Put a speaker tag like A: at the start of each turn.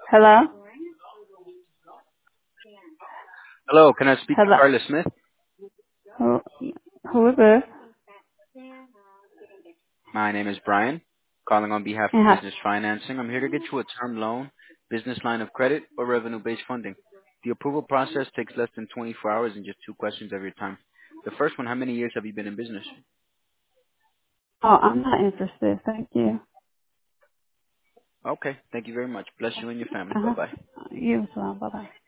A: Hello?
B: Hello, can I speak to
A: Hello?
B: Carla Smith?
A: Who, who is this?
B: My name is Brian, calling on behalf
A: And
B: of
A: how,
B: Business Financing. I'm here to get you a term loan, business line of credit, or revenue-based funding. The approval process takes less than 24 hours and just two questions every time. The first one, how many years have you been in business?
A: oh, I'm not interested. Thank you.
B: Okay, thank you very much. Bless you and your family.
A: Uh-huh.
B: Bye-bye.
A: You as well. Bye-bye.